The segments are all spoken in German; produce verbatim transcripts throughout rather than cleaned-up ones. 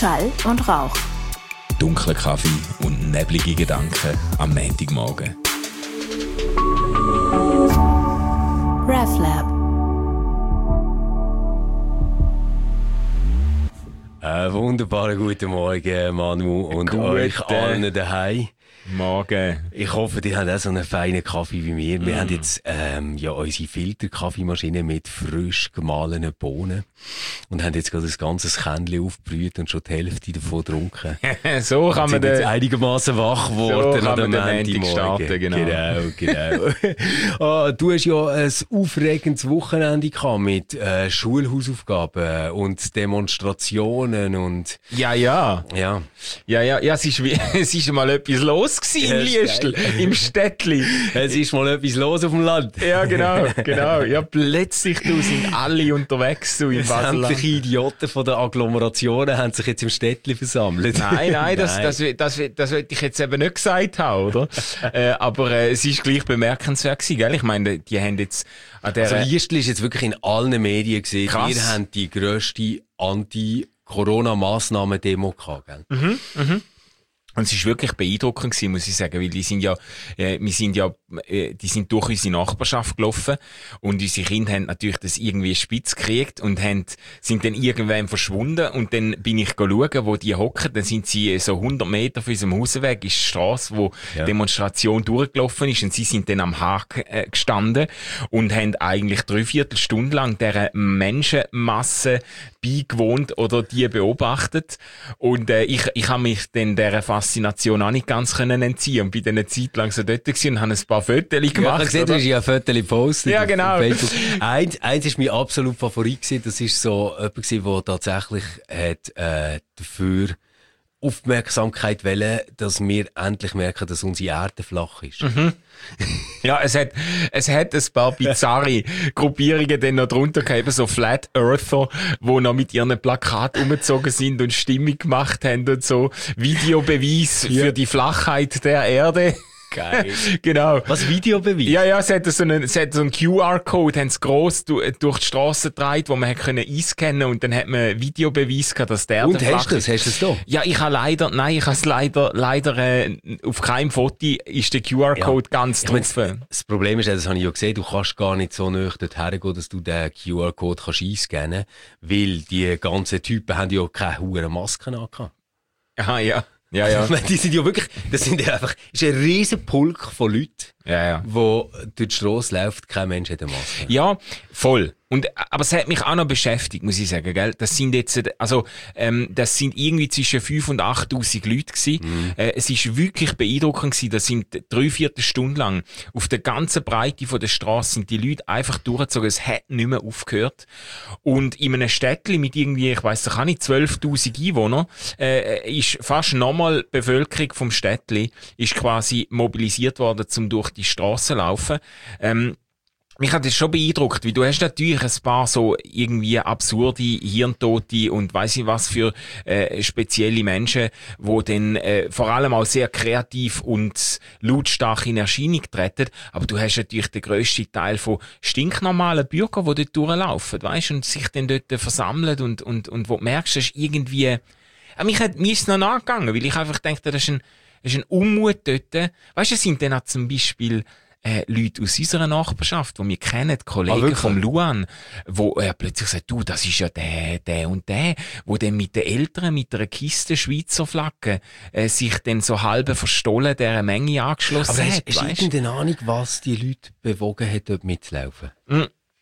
Schall und Rauch. Dunkler Kaffee und neblige Gedanken am Montagmorgen. RefLab. Einen wunderbaren guten Morgen, Manu, und Guten euch allen daheim. Morgen. Ich hoffe, ihr habt auch so einen feinen Kaffee wie wir. Wir mm. haben jetzt ähm, ja unsere Filterkaffeemaschine mit frisch gemahlenen Bohnen und haben jetzt gerade ein ganzes Kännchen aufgebrüht und schon die Hälfte davon getrunken. So kann man jetzt den... einigermaßen wach geworden so an dem Montag starten, genau. Genau, genau. ah, du hast ja ein aufregendes Wochenende gehabt mit äh, Schulhausaufgaben und Demonstrationen und... Ja, ja. Ja. Ja, ja, ja, es ist, wie, es ist mal etwas los gewesen im Liestl, im Städtli. Es ist mal etwas los auf dem Land. Ja, genau, genau. Ja, plötzlich du, sind alle unterwegs so im Baselland. Sämtliche Idioten von den Agglomerationen haben sich jetzt im Städtli versammelt. Nein, nein, das, das, das, das, das wollte ich jetzt eben nicht gesagt haben, oder? äh, aber äh, es ist gleich bemerkenswert gewesen, gell? Ich meine, die haben jetzt an der... Also Liestl ist jetzt wirklich in allen Medien gesehen. Krass. Wir haben die grösste Anti-Corona-Massnahmen-Demo gehabt, gell? Mhm, mhm. Und es ist wirklich beeindruckend gewesen, muss ich sagen, weil die sind ja, äh, wir sind ja, äh, die sind durch unsere Nachbarschaft gelaufen und unsere Kinder haben natürlich das irgendwie spitz gekriegt und haben, sind dann irgendwann verschwunden und dann bin ich schauen, wo die hocken, dann sind sie so hundert Meter von unserem Hausweg, ist die Strasse, wo ja. die Demonstration durchgelaufen ist und sie sind dann am Haken äh, gestanden und haben eigentlich dreiviertel Stunde lang dieser Menschenmasse beigewohnt oder die beobachtet und äh, ich, ich habe mich dann dieser Faszination auch nicht ganz können entziehen und bin dann eine Zeit lang so dort gewesen und habe ein paar Fotos gemacht. Ja, ich gesehen, du hast ja Fotos gepostet. Ja, genau. Eins, eins ist mein absolut Favorit gewesen, das ist so jemand gewesen, der tatsächlich hat, äh, dafür Aufmerksamkeit wollen, dass wir endlich merken, dass unsere Erde flach ist. Mhm. Ja, es hat, es hat ein paar bizarre Gruppierungen dann noch drunter gegeben, so Flat Earther, die noch mit ihren Plakaten umgezogen sind und Stimmung gemacht haben und so. Videobeweis ja. für die Flachheit der Erde. Geil. Genau. Was, Videobeweis? Ja, ja, es hat so einen, es hat so einen Q R-Code, haben sie gross durch, durch die Strasse getragen, wo man können einscannen und dann hat man einen Videobeweis gehabt, dass der Und hast du das? Hast du das da? Ja, ich habe leider, nein, ich habe es leider, leider, äh, auf keinem Foto ist der Q R-Code ja. ganz drauf. Meine, das Problem ist, das habe ich ja gesehen, du kannst gar nicht so nahe dorthin gehen, dass du den Q R-Code kannst einscannen, weil die ganzen Typen haben ja keine hohen Masken angehabt. Aha, ja. Ja, ja. Die sind ja wirklich, das sind ja einfach, ist ein riesen Pulk von Leuten, ja, ja. wo durch die Strasse läuft, kein Mensch hat eine Maske. Ja, voll. Und, aber es hat mich auch noch beschäftigt, muss ich sagen, gell? Das sind jetzt, also, ähm, das sind irgendwie zwischen fünf und achttausend Leute gewesen. Mhm. Äh, es ist wirklich beeindruckend gewesen. Das sind drei, vier Stunden lang auf der ganzen Breite von der Straße sind die Leute einfach durchgezogen. Es hat nicht mehr aufgehört. Und in einem Städtchen mit irgendwie, ich weiss doch auch nicht, zwölftausend Einwohnern, äh, ist fast nochmal die Bevölkerung vom Städtchen ist quasi mobilisiert worden, um durch die Straße zu laufen. Ähm, Mich hat das schon beeindruckt, weil du hast natürlich ein paar so irgendwie absurde, hirntote und weiss ich was für äh, spezielle Menschen, die dann äh, vor allem auch sehr kreativ und lautstark in Erscheinung treten. Aber du hast natürlich den grössten Teil von stinknormalen Bürgern, die dort durchlaufen, weißt, und sich dann dort versammeln und, und, und wo du merkst, das ist irgendwie, äh, mich hat, mir ist es noch nachgegangen, weil ich einfach dachte, das ist ein, das ist ein Unmut dort. Weißt du, es sind dann auch zum Beispiel Äh, Leute aus unserer Nachbarschaft, die wir kennen, Kollegen ah, vom Luan, wo er plötzlich sagt, du, das ist ja der, der und der, wo dann mit den Eltern, mit einer Kiste Schweizer Flagge, äh, sich dann so halb verstohlen dieser Menge angeschlossen aber hat. Aber hast du irgendeine Ahnung, was die Leute bewogen hat, dort mitzulaufen? Mm.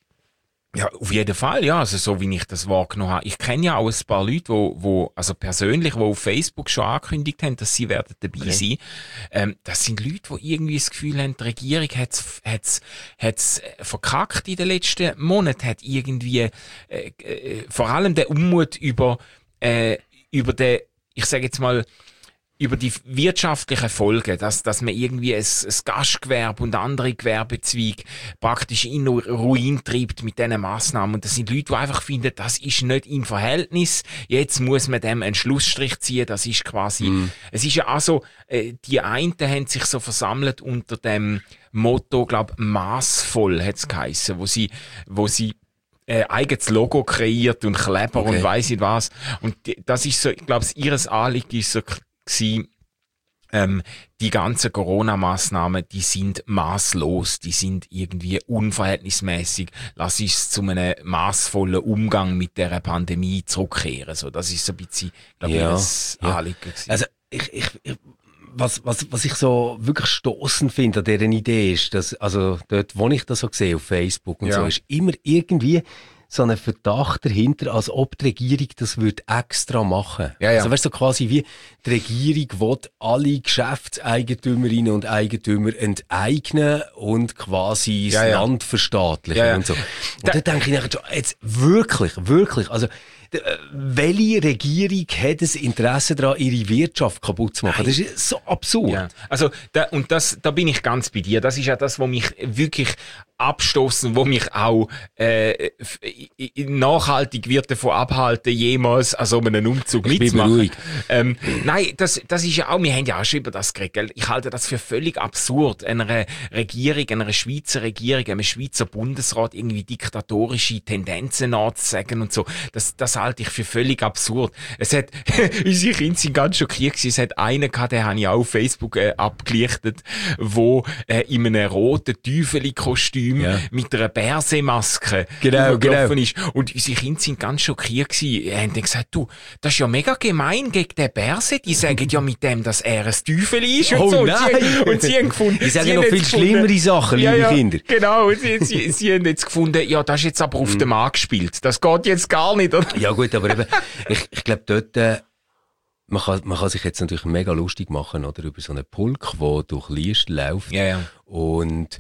Ja, auf jeden Fall, ja, also so wie ich das wahrgenommen habe. Ich kenne ja auch ein paar Leute, wo, wo, also persönlich, die auf Facebook schon angekündigt haben, dass sie werden dabei okay. sein. Ähm, das sind Leute, die irgendwie das Gefühl haben, die Regierung hat's, hat's, hat's verkackt in den letzten Monaten, hat irgendwie, äh, äh, vor allem der Unmut über, äh, über den, ich sage jetzt mal, über die wirtschaftlichen Folgen, dass, dass man irgendwie ein, ein Gastgewerbe und andere Gewerbezweige praktisch in Ruin treibt mit diesen Massnahmen. Und das sind Leute, die einfach finden, das ist nicht im Verhältnis. Jetzt muss man dem einen Schlussstrich ziehen. Das ist quasi, mm. es ist ja auch so, äh, die einen haben sich so versammelt unter dem Motto, glaub, massvoll hat's geheissen, wo sie, wo sie äh, eigenes Logo kreiert und Kleber okay. und weiss nicht was. Und die, das ist so, ich glaube, ihres Anliegen ist so gewesen, ähm, die ganzen Corona-Massnahmen, die sind maßlos, die sind irgendwie unverhältnismäßig. Lass uns zu einem maßvollen Umgang mit der Pandemie zurückkehren. So, das ist so ein bisschen, glaube ja, ich, das ja. Anliegen gewesen. Also, ich, ich, ich Was, was, was ich so wirklich stossend finde an dieser Idee ist, dass, also dort, wo ich das so sehe auf Facebook und ja. so, ist immer irgendwie so ein Verdacht dahinter, als ob die Regierung das würde extra machen. Ja, ja. Also weißt du, so quasi wie die Regierung will alle Geschäftseigentümerinnen und Eigentümer enteignen und quasi das ja, ja. Land verstaatlichen ja, ja. und so. Und da, da denke ich nachher, jetzt wirklich, wirklich, also welche Regierung hat ein Interesse daran, ihre Wirtschaft kaputt zu machen? Nein. Das ist so absurd. Ja. Also, da, und das, da bin ich ganz bei dir. Das ist ja das, was mich wirklich abstoßen, wo mich auch äh, nachhaltig wird davon abhalten, jemals an so einem Umzug ich mitzumachen. Ähm, nein, das, das ist ja auch, wir haben ja auch schon über das geredet. Ich halte das für völlig absurd, einer Regierung, einer Schweizer Regierung, einem Schweizer Bundesrat irgendwie diktatorische Tendenzen nachzusagen und so. Das, das halte ich für völlig absurd. Es hat, unsere Kinder sind ganz schockiert gewesen. Es hat einen gehabt, den habe ich auch auf Facebook äh, abgelichtet, wo äh, in einem roten Teufeli-Kostüm ja. mit einer Bärseemaske genau, genau. ist. Und unsere Kinder sind ganz schockiert gewesen. Die haben dann gesagt, du, das ist ja mega gemein gegen den Bärse. Die sagen ja mit dem, dass er ein Teufel ist und oh, so. Nein. Und sie, und sie haben gefunden... Die sagen noch viel gefunden, schlimmere Sachen, ja, liebe ja, Kinder. Genau. Und sie, sie, sie haben jetzt gefunden, ja, das ist jetzt aber auf den Mann gespielt. Das geht jetzt gar nicht. Oder? Ja gut, aber eben, ich, ich glaube dort... Äh, Man kann, man kann sich jetzt natürlich mega lustig machen, oder? Über so einen Pulk, der durch Liest läuft. Ja, ja. Und,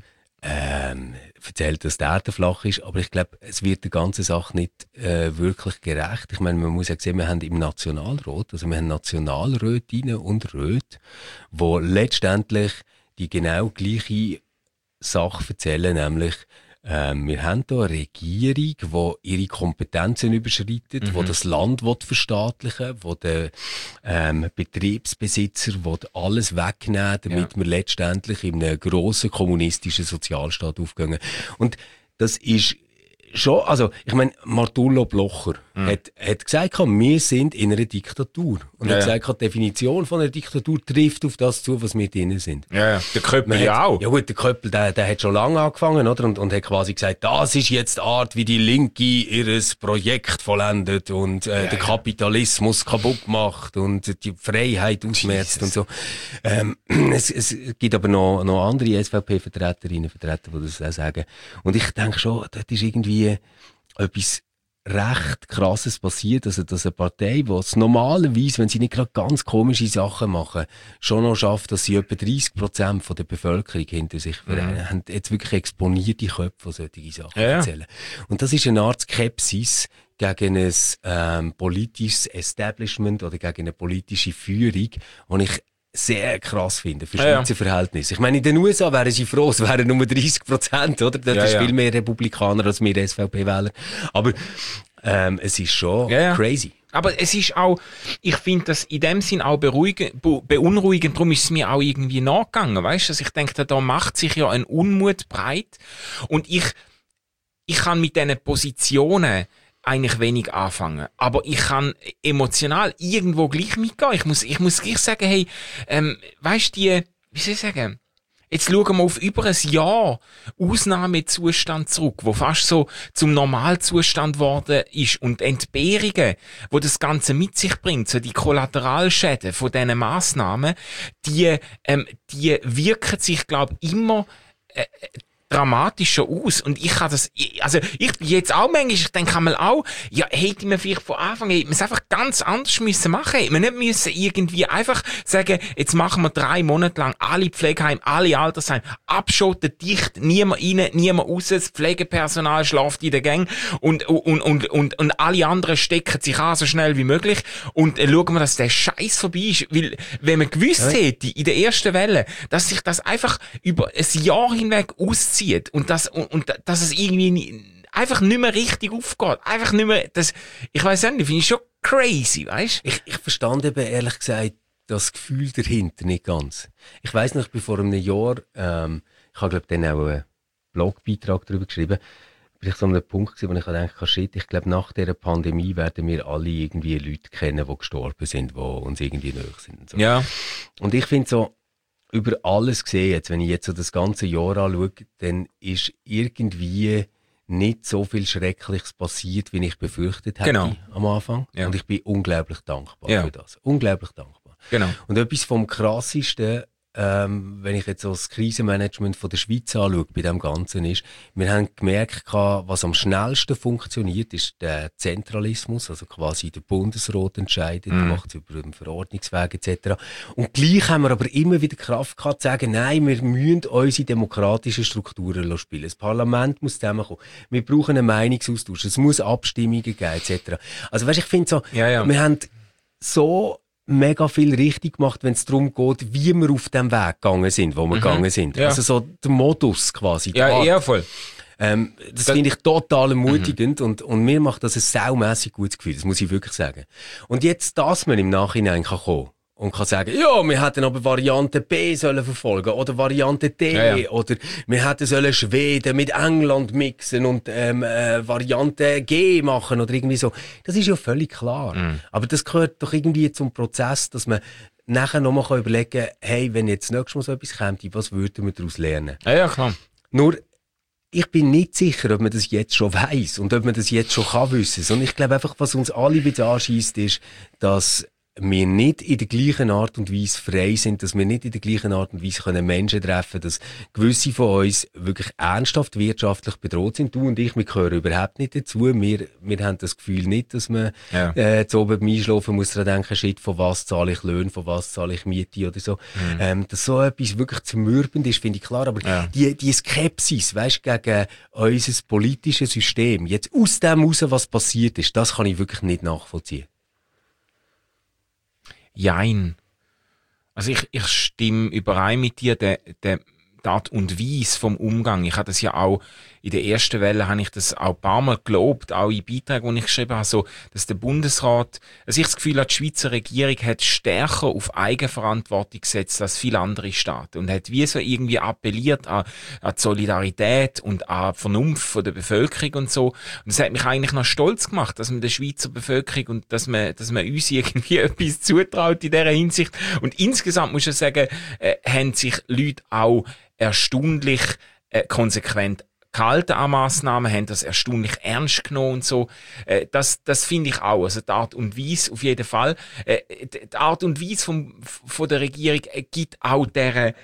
ähm, erzählt, dass die Erde flach ist. Aber ich glaube, es wird der ganzen Sache nicht, äh, wirklich gerecht. Ich meine, man muss ja sehen, wir haben im Nationalrat, also wir haben Nationalrätinnen und Räte, die letztendlich die genau gleiche Sache erzählen, nämlich, Ähm, wir haben hier eine Regierung, die ihre Kompetenzen überschreitet, die mhm. das Land verstaatlichen will, die den ähm, Betriebsbesitzer alles wegnehmen, damit ja. wir letztendlich in einem grossen kommunistischen Sozialstaat aufgehen. Und das ist schon, also, ich meine, Martullo Blocher mhm. hat, hat gesagt, wir sind in einer Diktatur. Und er ja, hat gesagt, die Definition von einer Diktatur trifft auf das zu, was wir drinnen sind. Ja, ja. Der Köppel ja hat, auch. Ja gut, der Köppel, der, der hat schon lange angefangen, oder? Und, und hat quasi gesagt, das ist jetzt die Art, wie die Linke ihres Projekt vollendet und äh, ja, den Kapitalismus ja. kaputt macht und die Freiheit ausmerzt und so. Ähm, es, es gibt aber noch, noch andere S V P-Vertreterinnen, Vertreter, die das auch sagen. Und ich denke schon, das ist irgendwie etwas recht Krasses passiert, also dass eine Partei, die es normalerweise, wenn sie nicht gerade ganz komische Sachen machen, schon noch schafft, dass sie etwa dreissig Prozent von der Bevölkerung hinter sich vereinen, mhm. haben jetzt wirklich exponierte Köpfe, die solche Sachen ja. erzählen. Und das ist eine Art Skepsis gegen ein ähm, politisches Establishment oder gegen eine politische Führung, die ich sehr krass finde, für Schweizer ja. Verhältnisse. Ich meine, in den U S A wären sie froh, es wären nur dreißig Prozent, oder? Das ja, ist ja. viel mehr Republikaner als wir S V P-Wähler. Aber ähm, es ist schon ja, ja. crazy. Aber es ist auch, ich finde das in dem Sinn auch beruhigend, beunruhigend, darum ist es mir auch irgendwie nachgegangen, weißt du? Also ich denke, da macht sich ja ein Unmut breit und ich, ich kann mit diesen Positionen eigentlich wenig anfangen. Aber ich kann emotional irgendwo gleich mitgehen. Ich muss, ich muss gleich sagen, hey, ähm, weißt du, die, wie soll ich sagen, jetzt schauen wir auf über ein Jahr Ausnahmezustand zurück, wo fast so zum Normalzustand geworden ist und Entbehrungen, wo das Ganze mit sich bringt, so die Kollateralschäden von diesen Massnahmen, die, ähm, die wirken sich, glaube ich, immer, äh, dramatischer aus. Und ich kann das, also ich bin jetzt auch manchmal, ich denke einmal auch, ja, hätte man vielleicht von Anfang an, hätte man es einfach ganz anders müssen machen. Hätte man nicht müssen irgendwie einfach sagen, jetzt machen wir drei Monate lang alle Pflegeheime, alle Altersheime, abschotten, dicht, niemand rein, niemand raus, das Pflegepersonal schläft in der Gang und, und, und, und, und alle anderen stecken sich an so schnell wie möglich und äh, schauen wir, dass der Scheiß vorbei ist. Weil, wenn man gewusst ja. hätte, in der ersten Welle, dass sich das einfach über ein Jahr hinweg auszieht, und dass, und, und, dass es irgendwie nie, einfach nicht mehr richtig aufgeht. Einfach nicht mehr, das, ich weiss auch nicht, finde ich schon crazy, weißt du? Ich, ich verstand eben ehrlich gesagt das Gefühl dahinter nicht ganz. Ich weiss noch, ich bin vor einem Jahr, ähm, ich habe glaube dann auch einen Blogbeitrag darüber geschrieben, bin ich so an einem Punkt gewesen, wo ich dachte, shit, ich glaube, nach dieser Pandemie werden wir alle irgendwie Leute kennen, die gestorben sind, die uns irgendwie nahe sind. Und, so. Ja. Und ich finde so, über alles gesehen, jetzt, wenn ich jetzt so das ganze Jahr anschaue, dann ist irgendwie nicht so viel Schreckliches passiert, wie ich befürchtet hätte genau. am Anfang. Ja. Und ich bin unglaublich dankbar ja. für das. Unglaublich dankbar. Genau. Und etwas vom Krassesten, ähm, wenn ich jetzt so das Krisenmanagement von der Schweiz anschaue, bei dem Ganzen ist, wir haben gemerkt, was am schnellsten funktioniert, ist der Zentralismus, also quasi der Bundesrat entscheidet, mm. macht es über den Verordnungsweg et cetera. Und gleich haben wir aber immer wieder Kraft gehabt, zu sagen, nein, wir müssen unsere demokratischen Strukturen spielen. Das Parlament muss zusammenkommen. Wir brauchen einen Meinungsaustausch. Es muss Abstimmungen geben et cetera. Also weißt, ich finde so, ja, ja. wir haben so mega viel richtig gemacht, wenn es darum geht, wie wir auf dem Weg gegangen sind, wo wir mhm. gegangen sind. Ja. Also so der Modus quasi. Ja, eher voll. Ähm, das, das finde ich total ermutigend mhm. und, und mir macht das ein saumässig gutes Gefühl, das muss ich wirklich sagen. Und jetzt, dass man im Nachhinein kann kommen und kann sagen, ja, wir hätten aber Variante B sollen verfolgen oder Variante D ja, ja. oder wir hätten sollen Schweden mit England mixen und ähm, äh, Variante G machen oder irgendwie so. Das ist ja völlig klar. Mm. Aber das gehört doch irgendwie zum Prozess, dass man nachher nochmal überlegen kann, hey, wenn jetzt nächstes Mal so etwas käme, was würden wir daraus lernen? Ja, ja, klar. Nur, ich bin nicht sicher, ob man das jetzt schon weiss und ob man das jetzt schon kann wissen. Sondern ich glaube einfach, was uns alle ein bisschen anscheisst, ist, dass wir nicht in der gleichen Art und Weise frei sind, dass wir nicht in der gleichen Art und Weise können Menschen treffen können, dass gewisse von uns wirklich ernsthaft wirtschaftlich bedroht sind. Du und ich, wir gehören überhaupt nicht dazu. Wir, wir haben das Gefühl nicht, dass man ja. äh, zu oben beim Einschlafen muss daran denken, shit, von was zahle ich Löhne, von was zahle ich Miete oder so. Mhm. Ähm, dass so etwas wirklich zermürbend ist, finde ich klar. Aber ja. die, die Skepsis, weißt, gegen unser politisches System, jetzt aus dem heraus, was passiert ist, das kann ich wirklich nicht nachvollziehen. Jein. Also ich, ich stimme überein mit dir, der, der, die Art und Weise vom Umgang. Ich habe das ja auch, in der ersten Welle habe ich das auch ein paar Mal gelobt, auch in Beiträgen, die ich geschrieben habe, so, dass der Bundesrat, also ich das Gefühl habe, die Schweizer Regierung hat stärker auf Eigenverantwortung gesetzt als viele andere Staaten und hat wie so irgendwie appelliert an, an die Solidarität und an die Vernunft von der Bevölkerung und so. Und das hat mich eigentlich noch stolz gemacht, dass man der Schweizer Bevölkerung und dass man, dass man uns irgendwie etwas zutraut in dieser Hinsicht. Und insgesamt muss ich sagen, äh, haben sich Leute auch erstaunlich äh, konsequent gehalten an Massnahmen, haben das erstaunlich ernst genommen und so. Äh, das das finde ich auch. Also die Art und Weise auf jeden Fall. Äh, die Art und Weise vom, von der Regierung äh, gibt auch dieser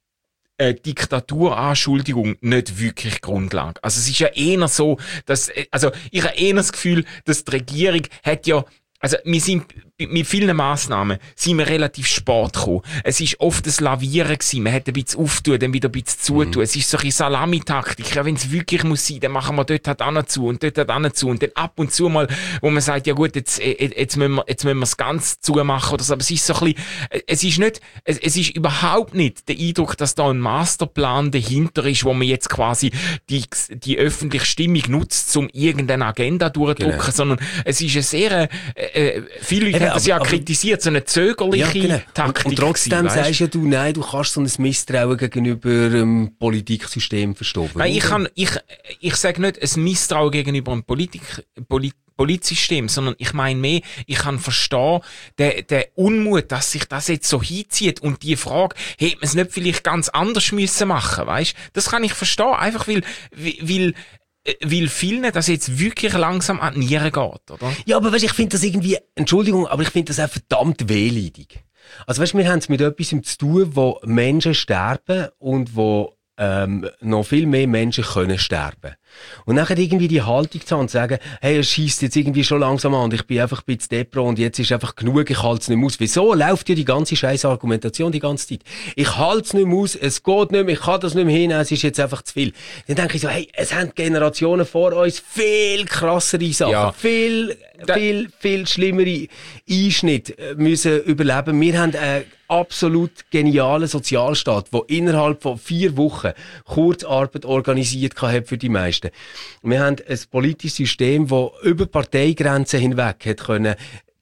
äh, Diktaturanschuldigung nicht wirklich Grundlage. Also es ist ja eher so, dass, äh, also ich habe eher das Gefühl, dass die Regierung hat ja, also wir sind mit vielen Massnahmen sind wir relativ spät gekommen. Es ist oft ein Lavieren gewesen. Man hat ein bisschen auftun, dann wieder ein bisschen zutun. Mhm. Es ist so eine Salamitaktik. Ja, wenn es wirklich muss sein, dann machen wir dort halt an zu und dort halt an zu. Und dann ab und zu mal, wo man sagt, ja gut, jetzt, jetzt müssen wir, jetzt müssen wir es ganz zumachen oder so. Aber es ist so ein bisschen, es ist nicht, es, es ist überhaupt nicht der Eindruck, dass da ein Masterplan dahinter ist, wo man jetzt quasi die, die öffentliche Stimmung nutzt, um irgendeine Agenda durchzudrücken, genau. Sondern es ist eine sehr, äh, viele Leute das ja aber, kritisiert, so eine zögerliche ja, genau. Taktik. Und, und trotzdem gewesen, sagst ja du, nein, du kannst so ein Misstrauen gegenüber dem ähm, Politiksystem verstehen. Nein, ich, kann, ich, ich sage nicht ein Misstrauen gegenüber dem Politik, Polit, Politsystem, sondern ich meine mehr, ich kann verstehen, der, der Unmut, dass sich das jetzt so hinzieht und die Frage, hätte man es nicht vielleicht ganz anders müssen machen, weißt? Das kann ich verstehen, einfach weil, weil weil vielen das jetzt wirklich langsam an die Nieren geht, oder? Ja, aber weißt, ich finde das irgendwie, Entschuldigung, aber ich finde das auch verdammt wehleidig. Also weißt, wir haben es mit etwas zu tun, wo Menschen sterben und wo ähm, noch viel mehr Menschen können sterben. Und nachher irgendwie die Haltung zu haben und zu sagen, hey, es scheisst jetzt irgendwie schon langsam an und ich bin einfach ein bisschen depro und jetzt ist einfach genug, ich halte es nicht mehr aus. Wieso läuft ja die ganze scheiß Argumentation die ganze Zeit? Ich halte es nicht mehr aus, es geht nicht mehr, ich kann das nicht mehr hinnehmen, es ist jetzt einfach zu viel. Dann denke ich so, hey, es haben Generationen vor uns viel krassere Sachen, ja. viel, viel, viel schlimmere Einschnitte müssen überleben. Wir haben äh, absolut genialen Sozialstaat, der innerhalb von vier Wochen Kurzarbeit organisiert hat für die meisten. Wir haben ein politisches System, das über Parteigrenzen hinweg hat können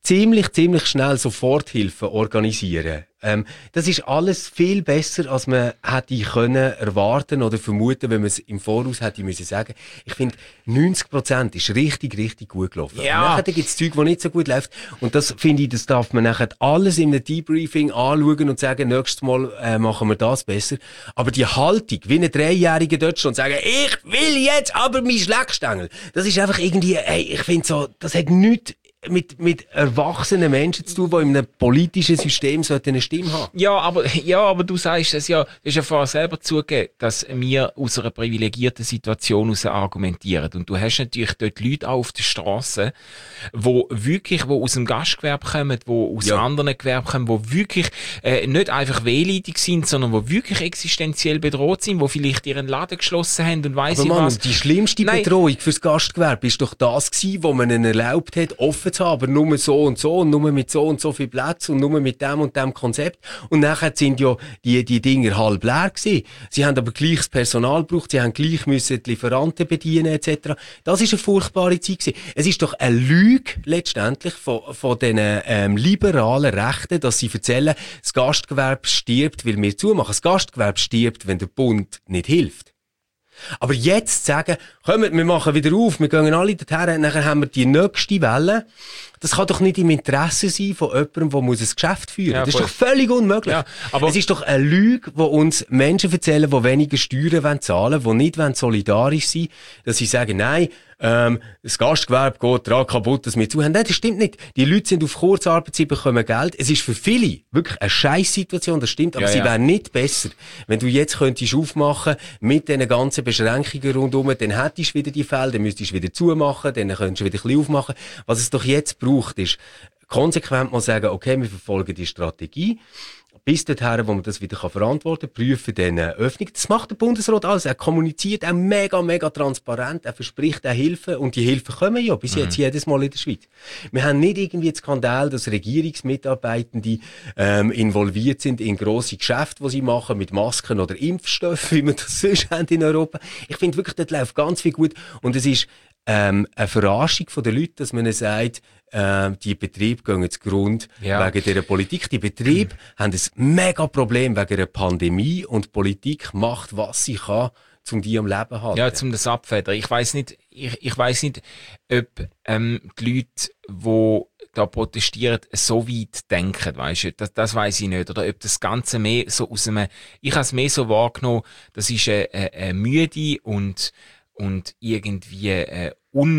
ziemlich, ziemlich schnell Soforthilfe organisieren. Ähm, das ist alles viel besser, als man hätte können erwarten oder vermuten, wenn man es im Voraus hätte müssen sagen. Ich finde, neunzig Prozent ist richtig, richtig gut gelaufen. Ja. Und nachher gibt es Zeug, die nicht so gut läuft. Und das finde ich, das darf man nachher alles in einem Debriefing anschauen und sagen, nächstes Mal äh, machen wir das besser. Aber die Haltung, wie ein Dreijähriger dort schon und sagen, ich will jetzt aber mein Schleckstängel. Das ist einfach irgendwie, ey, ich finde so, das hat nichts mit, mit erwachsenen Menschen zu tun, die in einem politischen System eine Stimme haben. Ja, aber, ja, aber du sagst es ja, du hast ja vorher selber zugegeben, dass wir aus einer privilegierten Situation heraus argumentieren. Und du hast natürlich dort Leute auch auf der Straße, die wirklich, die aus dem Gastgewerbe kommen, die aus ja. anderen Gewerben kommen, die wirklich äh, nicht einfach wehleidig sind, sondern die wirklich existenziell bedroht sind, die vielleicht ihren Laden geschlossen haben und weiss ich Mann, was. Die schlimmste Nein. Bedrohung fürs Gastgewerbe ist doch das gewesen, wo man ihnen erlaubt hat, offen zu haben, aber nur so und so und nur mit so und so viel Platz und nur mit dem und dem Konzept. Und nachher sind ja die, die Dinger halb leer gewesen. Sie haben aber gleich das Personal gebraucht, sie haben gleich müssen die Lieferanten bedienen et cetera. Das ist eine furchtbare Zeit gewesen. Es ist doch eine Lüge letztendlich von, von den ähm, liberalen Rechten, dass sie erzählen, das Gastgewerbe stirbt, weil wir zumachen. Das Gastgewerbe stirbt, wenn der Bund nicht hilft. Aber jetzt sagen, kommt, wir machen wieder auf, wir gehen alle dorthin, nachher haben wir die nächste Welle. Das kann doch nicht im Interesse sein von jemandem, der muss ein Geschäft führen muss. Ja, das ist doch völlig unmöglich. Ja, aber es ist doch eine Lüge, die uns Menschen erzählen, die weniger Steuern zahlen wollen, die nicht solidarisch sein wollen, dass sie sagen, nein, ähm, das Gastgewerbe geht daran kaputt, dass wir zuhören. Nein, das stimmt nicht. Die Leute sind auf Kurzarbeitszeit, bekommen Geld. Es ist für viele wirklich eine Scheisssituation, das stimmt, aber ja, sie ja. wäre nicht besser, wenn du jetzt könntest aufmachen mit diesen ganzen Beschränkungen rundherum, dann hättest du wieder die Fälle, dann müsstest du wieder zumachen, dann könntest du wieder ein bisschen aufmachen. Was es doch jetzt braucht, ist konsequent mal sagen, okay, wir verfolgen die Strategie, bis dorthin, wo man das wieder verantworten kann, prüfen dann eine Öffnung. Das macht der Bundesrat alles. Er kommuniziert auch mega, mega transparent. Er verspricht auch Hilfen. Und die Hilfen kommen ja bis jetzt mhm. jedes Mal in der Schweiz. Wir haben nicht irgendwie einen Skandal, dass Regierungsmitarbeitende ähm, involviert sind in grosse Geschäfte, die sie machen, mit Masken oder Impfstoffen, wie wir das sonst haben in Europa. Ich finde wirklich, dort läuft ganz viel gut. Und es ist ähm, eine Verarschung von den Leuten, dass man ihnen sagt, äh, die Betriebe gehen zugrunde ja. wegen dieser Politik. Die Betriebe mhm. haben ein mega Problem wegen einer Pandemie und die Politik macht, was sie kann, um die am Leben zu halten. Ja, zum das abfedern. Ich weiss nicht, ich, ich weiss nicht, ob ähm, die Leute, die da protestieren, so weit denken, weisst du, das, das weiss ich nicht. Oder ob das Ganze mehr so aus einem, ich habe es mehr so wahrgenommen, das ist eine, eine, eine müde und und irgendwie eine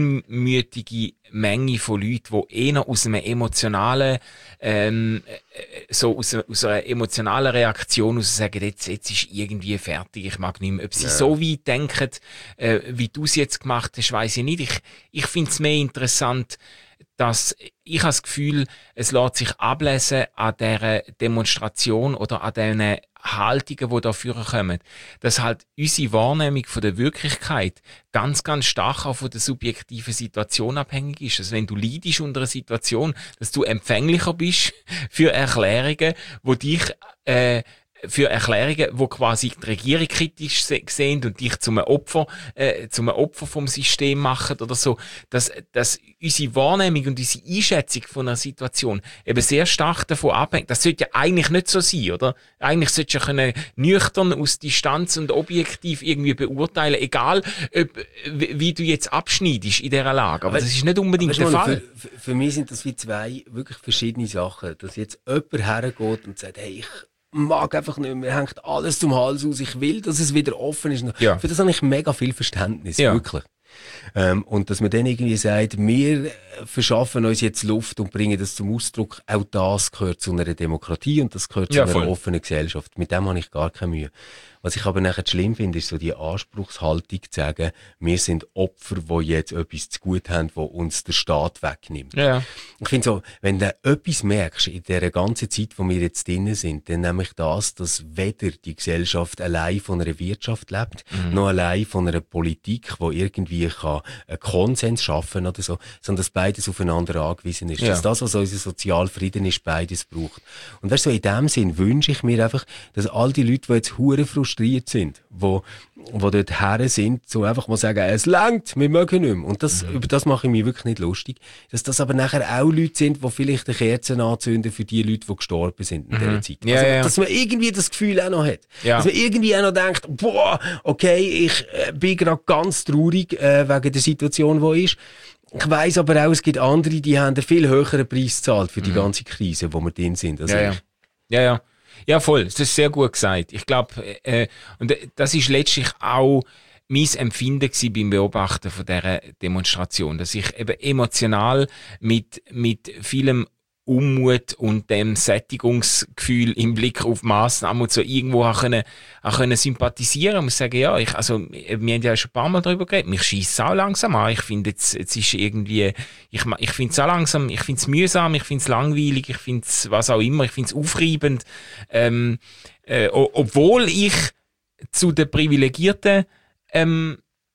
unmütige Menge von Leuten, die eher aus einem emotionalen, ähm, so aus, aus einer emotionalen Reaktion aus sagen, jetzt, jetzt ist irgendwie fertig, ich mag nicht mehr. Ob sie ja. so weit denken, äh, wie du es jetzt gemacht hast, weiss ich nicht. Ich, ich finde es mehr interessant, dass ich habe das Gefühl, es lässt sich ablesen an dieser Demonstration oder an diesen Haltungen, die da führen kommen, dass halt unsere Wahrnehmung von der Wirklichkeit ganz, ganz stark auch von der subjektiven Situation abhängig ist. Also wenn du leidest unter einer Situation, dass du empfänglicher bist für Erklärungen, wo dich äh, für Erklärungen, die quasi die Regierung kritisch sehen und dich zum Opfer, äh, zum Opfer vom System machen oder so, dass, dass unsere Wahrnehmung und unsere Einschätzung von einer Situation eben sehr stark davon abhängt. Das sollte ja eigentlich nicht so sein, oder? Eigentlich solltest du ja können nüchtern aus Distanz und objektiv irgendwie beurteilen, egal ob, wie du jetzt abschneidest in dieser Lage. Aber, aber das ist nicht unbedingt der Fall. Für, für, für mich sind das wie zwei wirklich verschiedene Sachen. Dass jetzt jemand hergeht und sagt, hey, ich mag einfach nicht mehr, mir hängt alles zum Hals aus, ich will, dass es wieder offen ist. Ja. Für das habe ich mega viel Verständnis, ja. wirklich. Ähm, und dass man dann irgendwie sagt, wir verschaffen uns jetzt Luft und bringen das zum Ausdruck, auch das gehört zu einer Demokratie und das gehört zu ja, einer voll. offenen Gesellschaft. Mit dem habe ich gar keine Mühe. Was ich aber nachher schlimm finde, ist so die Anspruchshaltung zu sagen, wir sind Opfer, die jetzt etwas zu gut haben, wo uns der Staat wegnimmt. Ja. Ich finde so, wenn du etwas merkst in dieser ganzen Zeit, wo wir jetzt drinnen sind, dann nämlich das, dass weder die Gesellschaft allein von einer Wirtschaft lebt, mhm. noch allein von einer Politik, die irgendwie kann einen Konsens schaffen oder so, sondern dass beides aufeinander angewiesen ist. Ja. Dass das, was unser Sozialfrieden ist, beides braucht. Und weißt du, so in dem Sinn wünsche ich mir einfach, dass all die Leute, die jetzt hure frustriert frustriert sind, wo, wo dort her sind, so einfach mal sagen, es langt, wir mögen nicht mehr. Und das, mhm. über das mache ich mich wirklich nicht lustig. Dass das aber nachher auch Leute sind, die vielleicht eine Kerze anzünden für die Leute, die gestorben sind in mhm. dieser Zeit. Ja, also, ja. dass man irgendwie das Gefühl auch noch hat. Ja. Dass man irgendwie auch noch denkt, boah, okay, ich äh, bin gerade ganz traurig äh, wegen der Situation, die ist. Ich weiss aber auch, es gibt andere, die haben einen viel höheren Preis gezahlt für die mhm. ganze Krise, wo wir drin sind. Also ja, ja. ja, ja. Ja, voll. Das ist sehr gut gesagt. Ich glaube, äh, und das ist letztlich auch mein Empfinden gewesen beim Beobachten von dieser Demonstration, dass ich eben emotional mit, mit vielem Unmut und dem Sättigungsgefühl im Blick auf Massnahmen und so irgendwo auch können, auch können sympathisieren. Ich muss sagen, ja, ich, also, wir haben ja schon ein paar Mal darüber geredet, mich scheisst es auch langsam an. Ich finde, jetzt, jetzt ist irgendwie, ich, ich finde es auch langsam, ich finde es mühsam, ich finde es langweilig, ich finde es was auch immer, ich finde es aufreibend. Ähm, äh, obwohl ich zu den privilegierten, ähm,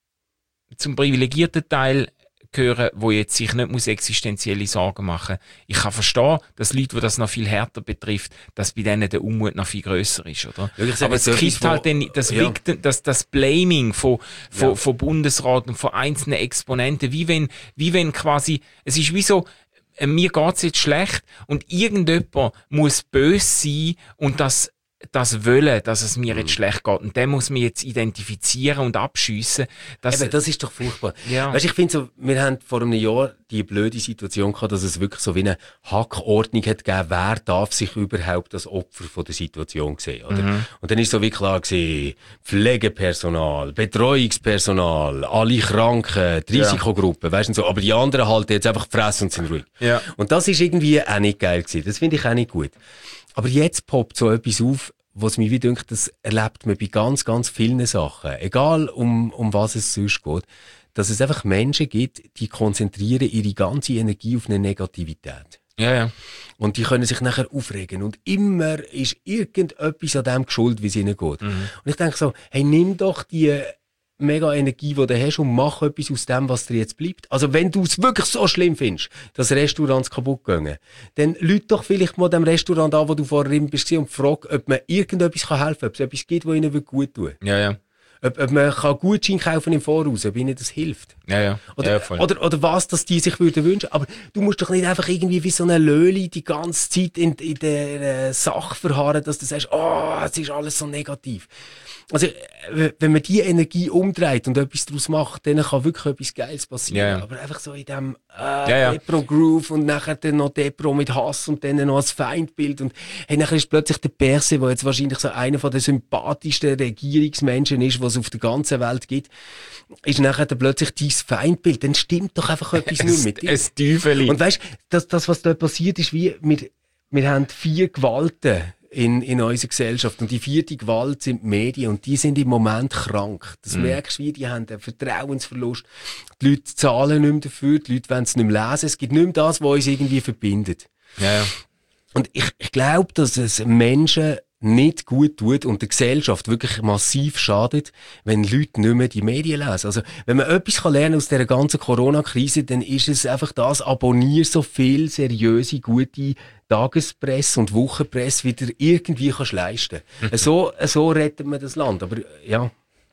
zum privilegierten Teil gehören, wo jetzt sich nicht muss existenzielle Sorgen machen. Ich kann verstehen, dass Leute, die das noch viel härter betrifft, dass bei denen der Unmut noch viel grösser ist, oder? Ja, aber es gibt halt dann das, ja. Victim, das, das Blaming von, von, ja. von Bundesrat und von einzelnen Exponenten, wie wenn, wie wenn quasi, es ist wie so, äh, mir geht's jetzt schlecht und irgendjemand muss böse sein und das das wollen, dass es mir jetzt schlecht geht. Und den muss man jetzt identifizieren und abschiessen. Eben, das ist doch furchtbar. Ja. Weißt, ich finde so, wir haben vor einem Jahr die blöde Situation gehabt, dass es wirklich so wie eine Hackordnung hat gegeben, wer darf sich überhaupt als Opfer von der Situation sehen, oder? Mhm. Und dann ist so wie klar gewesen, Pflegepersonal, Betreuungspersonal, alle Kranken, die Risikogruppen, ja. Weißt du so. Aber die anderen halten jetzt einfach die Fresse und sind ruhig. Ja. Und das ist irgendwie auch nicht geil gewesen. Das finde ich auch nicht gut. Aber jetzt poppt so etwas auf, was mich wie denkt, das erlebt man bei ganz, ganz vielen Sachen. Egal, um, um was es sonst geht. Dass es einfach Menschen gibt, die konzentrieren ihre ganze Energie auf eine Negativität. Ja, ja. Und die können sich nachher aufregen. Und immer ist irgendetwas an dem geschuldet, wie es ihnen geht. Mhm. Und ich denke so, hey, nimm doch die mega Energie, die du hast und mach etwas aus dem, was dir jetzt bleibt. Also wenn du es wirklich so schlimm findest, dass Restaurants kaputt gehen, dann lüt doch vielleicht mal dem Restaurant an, wo du vorher drin bist und frag, ob man irgendetwas helfen kann, ob es etwas gibt, was ihnen gut tut. Ja, ja. Ob, ob man kann Gutschein kaufen im Voraus, ob ihnen das hilft. Ja, ja. Oder, ja, voll. oder, oder was, dass die sich würden wünschen. Aber du musst doch nicht einfach irgendwie wie so eine Löli die ganze Zeit in, in der äh, Sache verharren, dass du sagst, oh, es ist alles so negativ. Also, wenn man die Energie umdreht und etwas daraus macht, dann kann wirklich etwas Geiles passieren. Ja, ja. Aber einfach so in dem äh, ja, ja. Depro-Groove und nachher dann noch Depro mit Hass und dann noch als Feindbild. Und hey, nachher ist plötzlich der Perse, der jetzt wahrscheinlich so einer von den sympathischsten Regierungsmenschen ist, was es auf der ganzen Welt gibt, ist nachher dann plötzlich dein Feindbild. Dann stimmt doch einfach etwas nicht mit dir. Ein Teufeli. Und weißt du, das, das, was da passiert ist, wie wir, wir haben vier Gewalten in, in unserer Gesellschaft. Und die vierte Gewalt sind die Medien. Und die sind im Moment krank. Das mm. merkst du, wie die haben einen Vertrauensverlust. Die Leute zahlen nicht mehr dafür. Die Leute wollen es nicht mehr lesen. Es gibt nicht mehr das, was uns irgendwie verbindet. Ja, ja. Und ich, ich glaube, dass es Menschen nicht gut tut und der Gesellschaft wirklich massiv schadet, wenn Leute nicht mehr die Medien lesen. Also, wenn man etwas lernen kann aus dieser ganzen Corona-Krise, dann ist es einfach das, abonnier so viel seriöse, gute Tagespresse und Wochenpresse, wie du irgendwie kannst leisten. so, so rettet man das Land. Aber ja,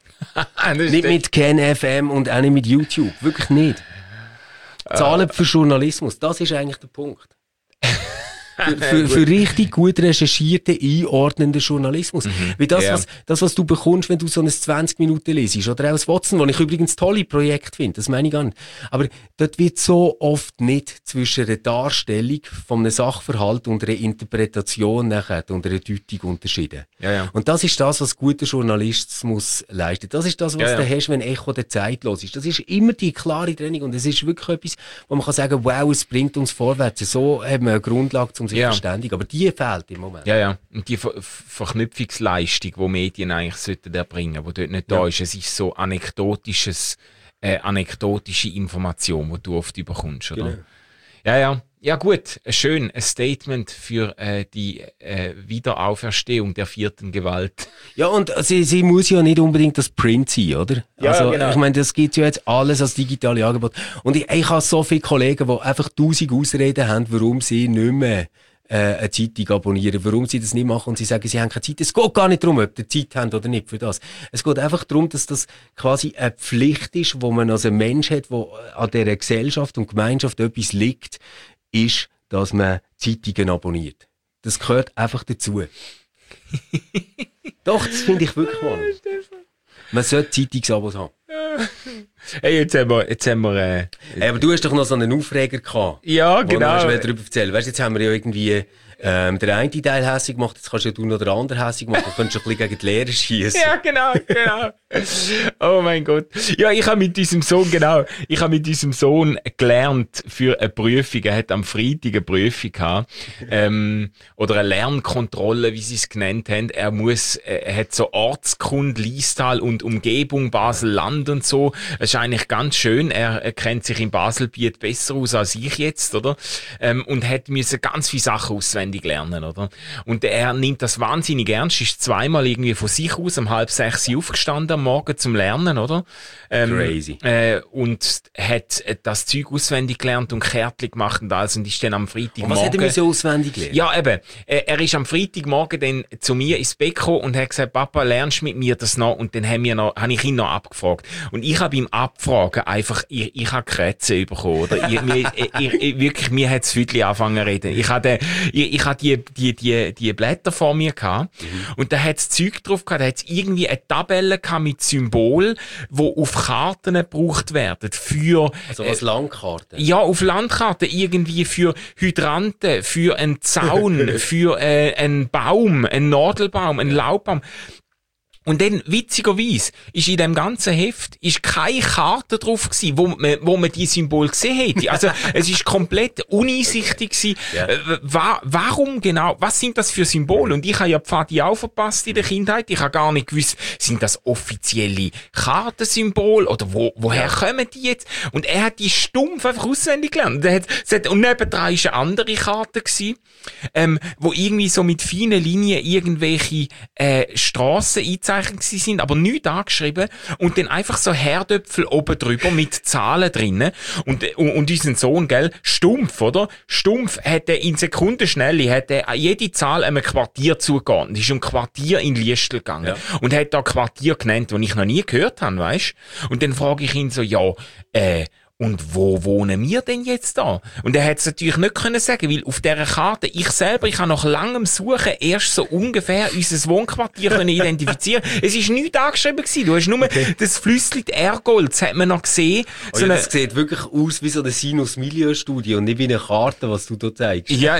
nicht mit Ken F M und auch nicht mit YouTube. Wirklich nicht. Zahlen für Journalismus, das ist eigentlich der Punkt. Für, für, für richtig gut recherchierten, einordnenden Journalismus. Mhm. Wie das, yeah. was, das, was du bekommst, wenn du so ein zwanzig Minuten lesest. Oder auch das Watson, das ich übrigens tolle Projekt finde. Das meine ich gar nicht. Aber dort wird so oft nicht zwischen der Darstellung von einem Sachverhalt und einer Interpretation nachher und einer Deutung unterschieden. Ja, ja. Und das ist das, was guter Journalismus leistet. Das ist das, was ja, du ja. hast, wenn Echo der Zeit los ist. Das ist immer die klare Trennung. Und es ist wirklich etwas, wo man kann sagen, wow, es bringt uns vorwärts. So haben wir eine Grundlage, um sich ja. verständigen. Aber die fehlt im Moment. Ja, ja. Und die Ver- Verknüpfungsleistung, die Medien eigentlich sollten erbringen, die dort nicht ja. da ist. Es ist so anekdotisches, äh, anekdotische Information, die du oft überkommst, oder? Genau. Ja, ja. Ja gut, schön, ein Statement für äh, die äh, Wiederauferstehung der vierten Gewalt. Ja, und sie, sie muss ja nicht unbedingt das Print sein, oder? Ja, also, genau. Ich meine, das gibt ja jetzt alles als digitale Angebot. Und ich, ich habe so viele Kollegen, die einfach tausend Ausreden haben, warum sie nicht mehr äh, eine Zeitung abonnieren, warum sie das nicht machen und sie sagen, sie haben keine Zeit. Es geht gar nicht darum, ob sie Zeit haben oder nicht für das. Es geht einfach darum, dass das quasi eine Pflicht ist, wo man als ein Mensch hat, wo an dieser Gesellschaft und Gemeinschaft etwas liegt, ist, dass man Zeitungen abonniert. Das gehört einfach dazu. Doch, das finde ich wirklich mal. Man sollte Zeitungsabos haben. Hey, jetzt haben wir, jetzt haben wir, äh, hey, aber du hast doch noch so einen Aufreger gehabt. Ja, genau. Wo du darüber erzählen. Weißt du, jetzt haben wir ja irgendwie, ähm, der eine Teil hässig gemacht, jetzt kannst ja du noch den anderen hässig machen, du könntest ein bisschen gegen die Lehrer schießen. Ja, genau, genau. Oh mein Gott. Ja, ich habe mit diesem Sohn, genau, ich habe mit diesem Sohn gelernt für eine Prüfung. Er hat am Freitag eine Prüfung gehabt, ähm, oder eine Lernkontrolle, wie sie es genannt haben. Er muss, er hat so Ortskunde, Liestal und Umgebung, Basel-Land und so. Das ist eigentlich ganz schön. Er, er kennt sich im Baselbiet besser aus als ich jetzt, oder? Ähm, und hat müssen ganz viele Sachen auswendig lernen, oder? Und er nimmt das wahnsinnig ernst, ist zweimal irgendwie von sich aus um halb sechs aufgestanden am Morgen zum Lernen, oder? Ähm, Crazy. Äh, und hat das Zeug auswendig gelernt und Kärtchen gemacht und alles und ist dann am Freitagmorgen... Und was hat er so auswendig gelernt? Ja, eben. Äh, er ist am Freitagmorgen dann zu mir ins Bett gekommen und hat gesagt, Papa, lernst mit mir das noch? Und dann haben wir noch, habe ich ihn noch abgefragt. Und ich habe ihm Abfragen einfach, ich, ich habe Krätze bekommen, oder? ich, mir, ich, ich, wirklich, mir hat das Füdli angefangen zu reden. Ich hatte, ich, ich hatte die, die, die, die Blätter vor mir gehabt, mhm. und da hat es Zeug drauf gehabt, da hat es irgendwie eine Tabelle gehabt mit Symbolen, die auf Karten gebraucht werden. Für, also als Landkarten? Äh, ja, auf Landkarten irgendwie für Hydranten, für einen Zaun, für äh, einen Baum, einen Nadelbaum, einen Laubbaum. Und dann, witzigerweise, ist in dem ganzen Heft ist keine Karte drauf gewesen, wo man, wo man die Symbole gesehen hätte. Also, es ist komplett uneinsichtig gewesen. Ja. Äh, wa- warum genau? Was sind das für Symbole? Und ich habe ja Pfadi auch verpasst in der Kindheit. Ich habe gar nicht gewusst, sind das offizielle Kartensymbole? Oder wo, woher ja. kommen die jetzt? Und er hat die stumpf einfach auswendig gelernt. Und, er hat, es hat, und nebendran war eine andere Karte gewesen, ähm, wo irgendwie so mit feinen Linien irgendwelche, äh, Strassen einzeichnen sind, aber nichts angeschrieben und dann einfach so Herdöpfel oben drüber mit Zahlen drinnen und, und, und unser Sohn, gell, stumpf, oder? Stumpf hat er in Sekundenschnelle, hat er jede Zahl einem Quartier zugeordnet. Ist um Quartier in Liestl gegangen. Ja. Und hat da Quartier genannt, das ich noch nie gehört habe, weisst? Und dann frage ich ihn so, ja, äh, und wo wohnen wir denn jetzt da? Und er hat es natürlich nicht können sagen, weil auf dieser Karte, ich selber, ich habe nach langem Suchen erst so ungefähr unser Wohnquartier können identifizieren. Es ist nichts angeschrieben gewesen. Du hast nur okay. das Flüssli Ergold, das hat man noch gesehen. Oh, so ja, eine... Das sieht wirklich aus wie so eine Sinus-Milieu-Studie und nicht wie eine Karte, was du da zeigst. Ja,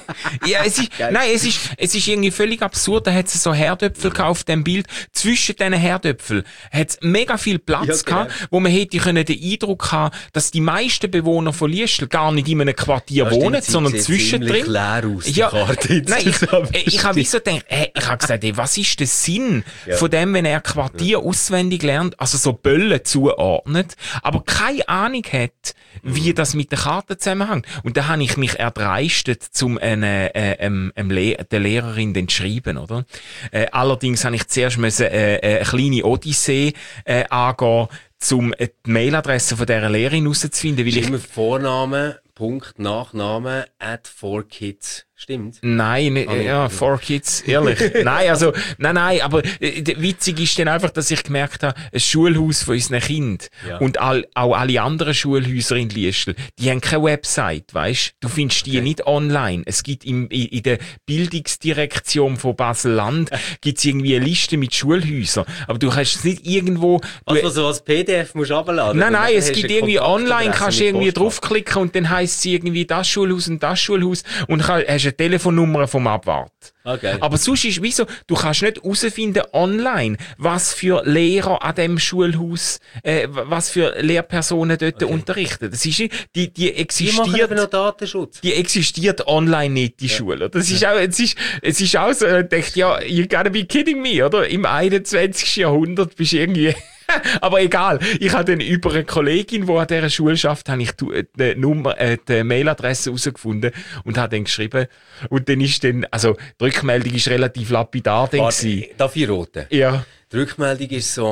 ja, es ist, nein, es ist, es ist irgendwie völlig absurd. Da hat es so Herdöpfel gehabt auf dem Bild. Zwischen diesen Herdöpfeln hat es mega viel Platz ja, gehabt, genau. wo man hätte können den Eindruck haben, dass die meisten Bewohner von Liestl gar nicht in einem Quartier ja, wohnen, stimmt, sondern zwischendrin. Leer aus, die ja, Karte nein, ich, ich habe so gedacht, hey, ich habe gesagt, ey, was ist der Sinn ja. von dem, wenn er Quartier ja. auswendig lernt, also so Böllen zuordnet, aber keine Ahnung hat, wie mhm. das mit der Karte zusammenhängt. Und da habe ich mich erdreistet, zum eine, äh, ähm, ähm, Le- der Lehrerin den schreiben, oder? Äh, allerdings habe ich zuerst müssen, äh, äh, eine kleine Odyssee äh, angehen, um die Mailadresse von dieser Lehrerin herauszufinden. Weil ich immer Vorname, Punkt, Nachname, at four kids. Stimmt? Nein, nicht, Hallo. ja, four kids, ehrlich. nein, also, nein, nein, aber äh, witzig ist dann einfach, dass ich gemerkt habe, ein Schulhaus von unseren Kindern ja. und all, auch alle anderen Schulhäuser in Liestl, die haben keine Website, weisst? Du findest die okay. nicht online. Es gibt im, in, in der Bildungsdirektion von Basel-Land gibt's irgendwie eine Liste mit Schulhäusern, aber du kannst es nicht irgendwo... Du, also so als P D F musst du runterladen? Nein, nein, es gibt irgendwie online, kannst du irgendwie draufklicken und dann heisst es irgendwie das Schulhaus und das Schulhaus und kann, hast eine Telefonnummer vom Abwart. Okay. Aber sonst ist wieso, du kannst nicht herausfinden online, was für Lehrer an dem Schulhaus, äh, was für Lehrpersonen dort okay. unterrichten. Das ist, die, die existiert. Die machen aber noch Datenschutz. Die existiert online nicht, die ja. Schule. Das ist auch, es ist, es ist auch so, ich dachte, ja, you gotta be kidding me, oder? Im einundzwanzigsten Jahrhundert bist du irgendwie, aber egal. Ich habe dann über eine Kollegin, die an dieser Schule schafft, habe ich die Nummer, äh, die Mailadresse herausgefunden und habe dann geschrieben. Und dann ist dann, also, die Rückmeldung ist relativ lapidar. Warte, darf ich roten? Ja. Die Rückmeldung ist so,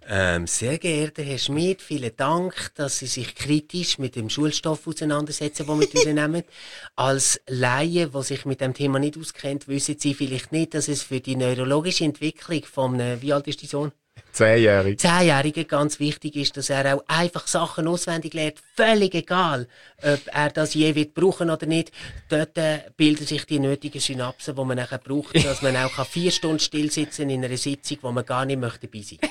Ähm, sehr geehrter Herr Schmid, vielen Dank, dass Sie sich kritisch mit dem Schulstoff auseinandersetzen, den wir durchnehmen. Als Laie, der sich mit dem Thema nicht auskennt, wissen Sie vielleicht nicht, dass es für die neurologische Entwicklung von einem, wie alt ist die Sohn? Zehnjährig. Zehnjährigen ganz wichtig ist, dass er auch einfach Sachen auswendig lernt. Völlig egal, ob er das je wird brauchen oder nicht. Dort äh, bilden sich die nötigen Synapsen, die man nachher braucht, dass man auch vier Stunden still sitzen in einer Sitzung, wo man gar nicht möchte dabei sein.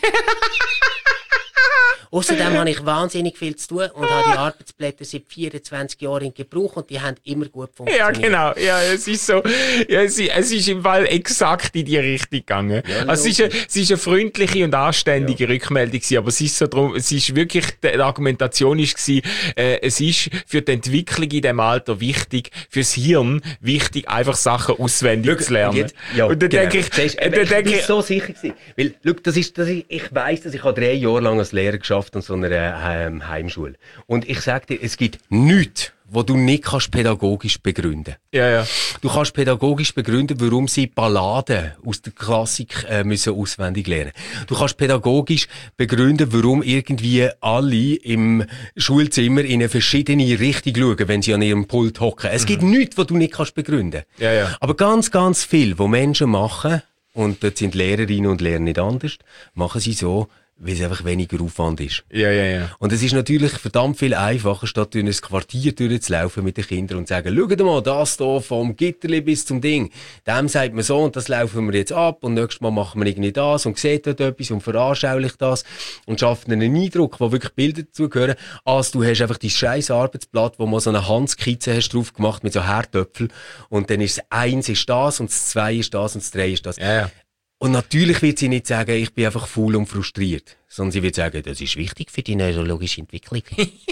Außerdem habe ich wahnsinnig viel zu tun und habe die Arbeitsblätter seit vierundzwanzig Jahren in Gebrauch und die haben immer gut funktioniert. Ja, genau. Ja, es ist so, ja, es, es ist im Fall exakt in die Richtung gegangen. Ja, also es ist, eine, es ist eine freundliche und anständige ja. Rückmeldung gewesen, aber es ist so drum, es ist wirklich, die Argumentation ist gewesen, äh, es ist für die Entwicklung in dem Alter wichtig, fürs Hirn wichtig, einfach Sachen auswendig look, zu lernen. Und, jetzt, ja, und dann genau. denke ich, Siehst, äh, ich bin so sicher gewesen. Weil, look, das ist, das ist, ich weiss, dass ich habe drei Jahre lang als Lehrer geschafft an so einer ähm, Heimschule. Und ich sag dir, es gibt nichts, wo du nicht kannst pädagogisch begründen. Ja, ja. Du kannst pädagogisch begründen, warum sie Balladen aus der Klassik äh, müssen auswendig lernen. Du kannst pädagogisch begründen, warum irgendwie alle im Schulzimmer in eine verschiedene Richtung schauen, wenn sie an ihrem Pult hocken. Es mhm. gibt nichts, was du nicht kannst begründen. Ja, ja. Aber ganz, ganz viel, was Menschen machen, und dort sind Lehrerinnen und Lehrer nicht anders, machen sie so, weil es einfach weniger Aufwand ist. Ja, ja, ja. Und es ist natürlich verdammt viel einfacher, statt durch ein Quartier durchzulaufen mit den Kindern und zu sagen, schaut mal, das hier vom Gitterli bis zum Ding. Dem sagt man so und das laufen wir jetzt ab und nächstes Mal machen wir irgendwie das und sieht dort etwas und veranschaulicht das und schafft einen Eindruck, wo wirklich Bilder dazugehören, als du hast einfach dein scheiß Arbeitsblatt, wo man so eine Handskizze hast drauf gemacht mit so Herdöpfeln und dann ist das eins ist das und das zwei ist das und das drei ist das. Ja, ja. Und natürlich wird sie nicht sagen, ich bin einfach faul und frustriert, sondern sie wird sagen, das ist wichtig für die neurologische Entwicklung.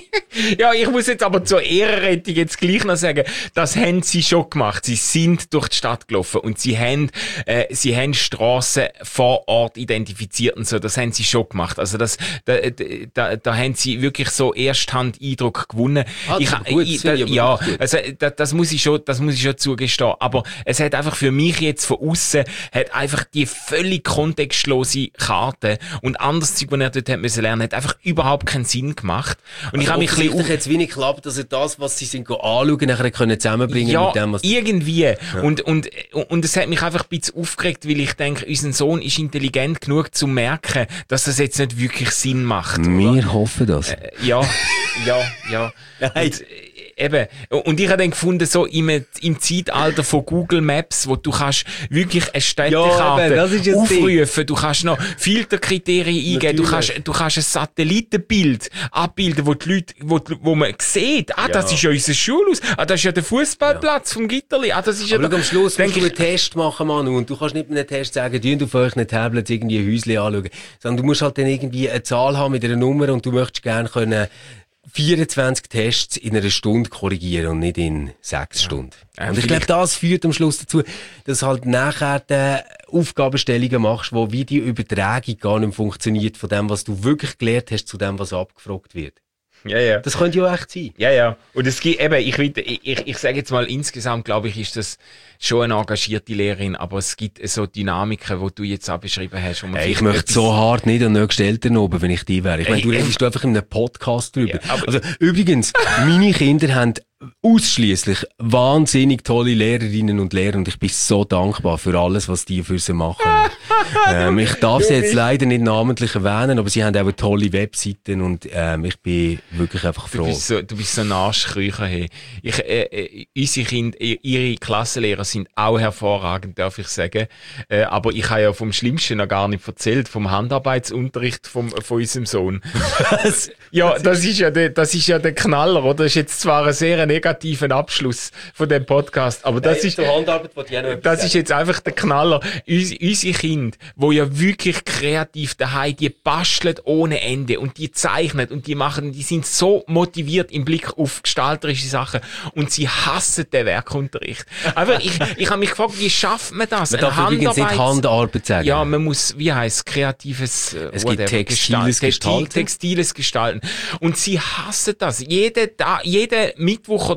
Ja, ich muss jetzt aber zur Ehrenrettung jetzt gleich noch sagen, das haben sie schon gemacht. Sie sind durch die Stadt gelaufen und sie haben, äh, sie haben Strassen vor Ort identifiziert und so. Das haben sie schon gemacht. Also das, da, da, da haben sie wirklich so Ersthand-Eindruck gewonnen. Ah, ich, gut, ich, da, ja, also das, das muss ich schon, das muss ich schon zugestehen. Aber es hat einfach für mich jetzt von außen hat einfach die völlig kontextlose Karte und anderes Zeug, was er dort hat müssen lernen, hat einfach überhaupt keinen Sinn gemacht. Und also ich habe mich offensichtlich jetzt wenig geklappt, dass er das, was sie sind anschauen, nachher können zusammenbringen ja, mit dem, was irgendwie. Ja. Und, und, und es hat mich einfach ein bisschen aufgeregt, weil ich denke, unser Sohn ist intelligent genug zu merken, dass das jetzt nicht wirklich Sinn macht. Wir oder? hoffen das. Äh, ja, ja, ja. Und, eben. Und ich habe dann gefunden, so im, im Zeitalter von Google Maps, wo du kannst wirklich eine Städtekarte ja, eben, aufrufen, du kannst noch Filterkriterien eingeben, du kannst, du kannst ein Satellitenbild abbilden, wo die Leute, wo, wo man sieht, ah, ja. das ist ja unser Schulhaus, ah, das ist ja der Fußballplatz ja. vom Gitterli, ah, das ist aber ja der, am Schluss musst du einen ich, Test machen, Manu, und du kannst nicht mit einem Test sagen, du auf euch Tablets irgendwie ein Häuschen anschauen, sondern du musst halt dann irgendwie eine Zahl haben mit einer Nummer und du möchtest gerne können vierundzwanzig Tests in einer Stunde korrigieren und nicht in sechs ja. Stunden. Ja, und ich glaube, das führt am Schluss dazu, dass halt nachher die Aufgabenstellungen machst, wo wie die Übertragung gar nicht funktioniert von dem, was du wirklich gelernt hast, zu dem, was abgefragt wird. Ja, ja. Das könnte ja echt sein. Ja, ja. Und es gibt eben, ich, ich, ich, ich sage jetzt mal, insgesamt glaube ich, ist das schon eine engagierte Lehrerin, aber es gibt so Dynamiken, die du jetzt auch beschrieben hast. Wo man hey, ich möchte so hart nicht an nächsten Eltern oben, wenn ich die wäre. Ich meine, du redest einfach in einem Podcast drüber. Ja, also, übrigens, meine Kinder haben ausschließlich wahnsinnig tolle Lehrerinnen und Lehrer und ich bin so dankbar für alles, was die für sie machen. ähm, ich darf sie jetzt leider nicht namentlich erwähnen, aber sie haben auch tolle Webseiten und ähm, ich bin wirklich einfach froh. Du bist so, du bist so ein Arschkriecher, hey. Ich, äh, äh, unsere Kinder, ihre Klassenlehrer sind auch hervorragend, darf ich sagen. Äh, aber ich habe ja vom Schlimmsten noch gar nicht erzählt, vom Handarbeitsunterricht vom, von unserem Sohn. Was? Ja, das ist ja der, das ist ja der Knaller, oder? Das ist jetzt zwar ein sehr negativen Abschluss von dem Podcast, aber das, hey, ist, Handarbeit, das sagen. Ist jetzt einfach der Knaller. Uns, unsere Kinder, die ja wirklich kreativ daheim, die basteln ohne Ende und die zeichnen und die machen, die sind so motiviert im Blick auf gestalterische Sachen und sie hassen den Werkunterricht. Aber ich, ich habe mich gefragt, wie schafft man das? Man darf übrigens nicht Handarbeit sagen. Ja, man muss, wie heisst kreatives, äh, es gibt textiles Gestalten. Textiles Gestalten. Und sie hassen das. Jeden, da, jeden Mittwoch oder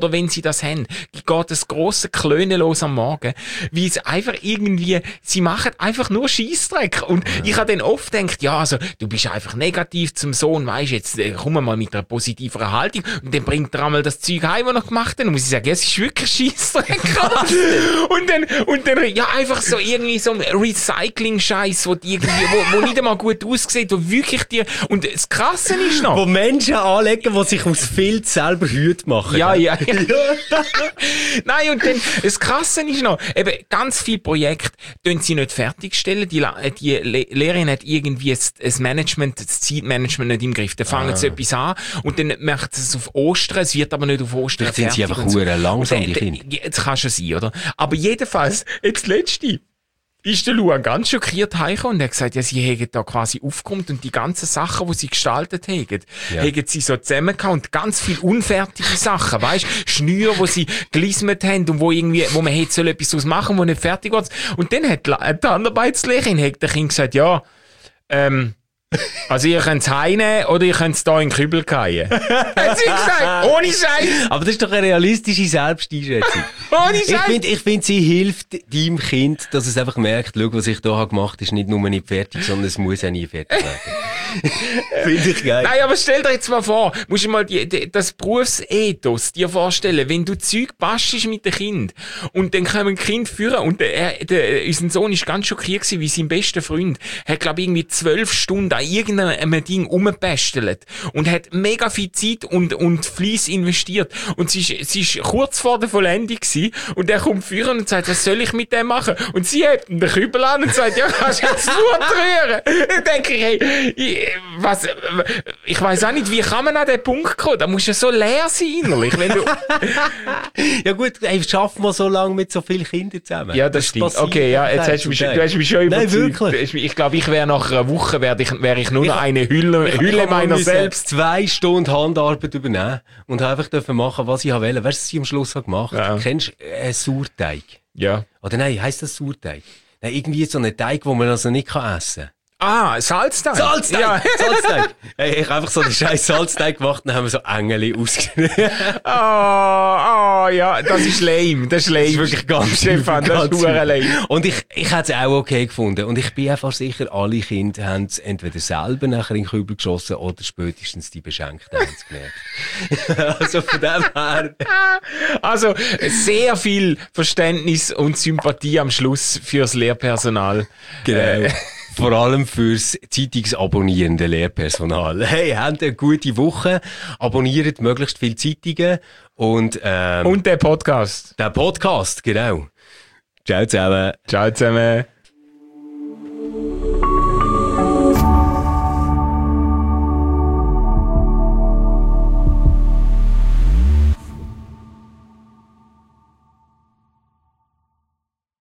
oder wenn sie das haben, geht das grosse Klönen los am Morgen, weil es einfach irgendwie, sie machen einfach nur Scheissdreck. Und ja. ich habe dann oft gedacht, ja, also, du bist einfach negativ zum Sohn, weisst, jetzt äh, komm mal mit einer positiveren Haltung und dann bringt er einmal das Zeug heim, was er gemacht hat. Und muss ich sagen, ja, es ist wirklich Scheissdreck. und dann, und dann, ja, einfach so irgendwie so ein Recycling-Scheiß, wo, die irgendwie, wo, wo nicht einmal gut aussieht, wo wirklich dir, und das Krasse ist noch. Wo Menschen anlegen, die sich aus Filz selber Hüte machen. Ja, ja, ja. Nein, und dann, das Krasse ist noch, eben, ganz viele Projekte, tun sie nicht fertigstellen, die, die Le- Lehrerin hat irgendwie das Management, das Zeitmanagement nicht im Griff, dann fangen ah. sie etwas an, und dann macht sie es auf Ostern, es wird aber nicht auf Ostern fertig. Sind sie einfach so. langsam, die Kinder. Das kann schon sein, oder? Aber jedenfalls, jetzt letzte, ist der Luan ganz schockiert heimgekommen und hat gesagt, ja, sie hätten da quasi aufgekommen und die ganzen Sachen, die sie gestaltet hätten, ja. hätten sie so zusammengehauen und ganz viele unfertige Sachen, weißt, Schnüre, die sie gelismet haben und wo irgendwie, wo man hätte so etwas draus machen, wo nicht fertig wird. Und dann hat die Handarbeitslehrerin, hat der Kind gesagt, ja, ähm, also ihr könnt es heimnehmen oder ihr könnt es da in den Kübel fallen. Hat sie gesagt, ohne Scheiß. Aber das ist doch eine realistische Selbsteinschätzung. Ohne Scheiß. Ich finde, ich find, sie hilft deinem Kind, dass es einfach merkt, schau, was ich da habe gemacht, ist nicht nur nicht fertig, sondern es muss auch nie fertig werden. Finde ich geil. Nein, aber stell dir jetzt mal vor, musst du mal die, die, das Berufsethos dir vorstellen, wenn du Zeug bastest mit dem Kind und dann kommen ein Kind führen und der, der, unser Sohn ist ganz schockiert gewesen, wie sein bester Freund hat, glaube ich, irgendwie zwölf Stunden an irgendeinem Ding rumgebastelt und hat mega viel Zeit und, und Fleiss investiert und sie ist, sie ist kurz vor der Vollendung gewesen und er kommt führen und sagt, was soll ich mit dem machen? Und sie hebt den Kübel an und sagt, ja, kannst du jetzt Wut rühren? Dann denke ich, hey, ich, was, ich weiss auch nicht, wie kann man an den Punkt kommen? Da musst du ja so leer sein innerlich, wenn du... Ja gut, ey, schaffen wir so lange mit so vielen Kindern zusammen. Ja, das, das stimmt. Okay, ja, jetzt hast du mich, du hast mich schon Nein, überzeugt. wirklich. Ich glaube, ich wäre nach einer Woche, wäre ich, wär ich nur noch eine Hülle, ich, Hülle ich meiner selbst. zwei Stunden Handarbeit übernehmen und einfach dürfen machen, was ich wollte. Weißt du, was ich am Schluss habe gemacht? Ja. Kennst du äh, Sauerteig? Ja. Oder nein, heisst das Sauerteig? Nein, irgendwie so einen Teig, den man also nicht kann essen kann. Ah, Salzteig. Salzteig! Ja. Salzteig! Hey, ich habe einfach so einen scheiß Salzteig gemacht und dann haben wir so Engel ausgeschnitten. Ah, oh, oh, ja, das ist lame. Das ist lame. Das ist wirklich ganz Stefan, das ist verdammt lame. Und ich, ich hätte es auch okay gefunden. Und ich bin einfach sicher, alle Kinder haben es entweder selber nachher in den Kübel geschossen oder spätestens die Beschenkten haben es gemerkt. Also von dem her. Also, sehr viel Verständnis und Sympathie am Schluss fürs Lehrpersonal. Genau. Äh, Vor allem fürs zeitungsabonnierende Lehrpersonal. Hey, habt eine gute Woche. Abonniert möglichst viele Zeitungen. Und, ähm, und der Podcast. Der Podcast, genau. Ciao zusammen. Ciao zusammen.